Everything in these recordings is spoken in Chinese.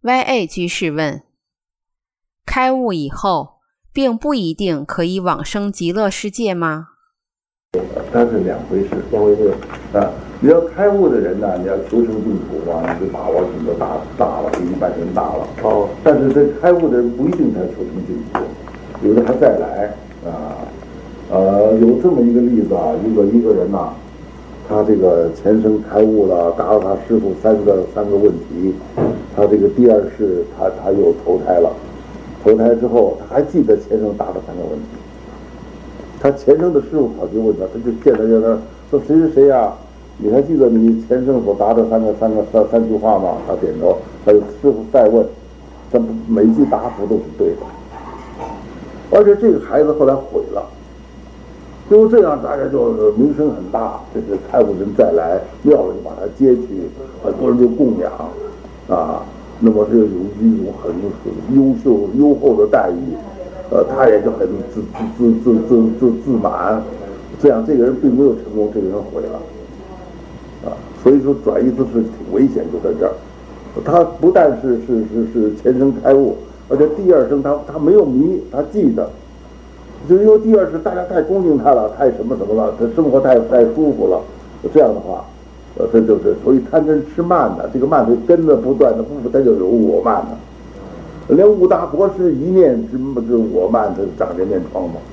YA 居士问：开悟以后，并不一定可以往生极乐世界吗？ 它是两回事。啊，你要开悟的人呢，你要求生净土啊，你就把握很多大了，比一般人大了。哦。但是这开悟的人不一定他求生净土，有的还再来啊。有这么一个例子啊，一个人呐，他这个前生开悟了，答了他师父三个问题，他这个第二世他又投胎了，投胎之后他还记得前生答的3个问题。他前生的师傅跑去问他，他就见他说谁是谁呀？你还记得你前生所答的三句话吗？他点头。他师傅再问，他每句答复都是对的。而且这个孩子后来毁了，就这样大家就名声很大。这是开悟人再来，庙里把他接去，很多人就供养啊。那么是有一种很优秀优厚的待遇。他也就很自满，这样这个人并没有成功，这个人毁了，啊，所以说转移姿势挺危险，就在这儿。他不但是前生开悟，而且第二生他没有迷，他记得，就因为第二世大家太恭敬他了，太什么了，他生活太舒服了，这样的话，这就是所以贪嗔痴慢的，这个慢是跟着不断的不他就有我慢的。连五大国师一念之我慢，他长这面疮吗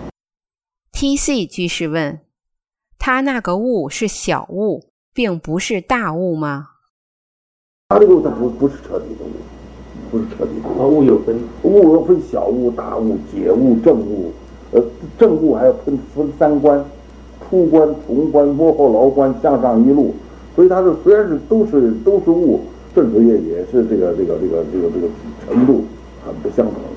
？TC 居士问：他那个悟是小悟，并不是大悟吗？ 他这个他不是彻底的悟，不是彻底的悟。 悟有分小悟、大悟、解悟、正悟。正悟还要分3关：出关、从关、摸后牢关、向上一路。所以他是虽然是都是悟。正确也是这个程度很不相同。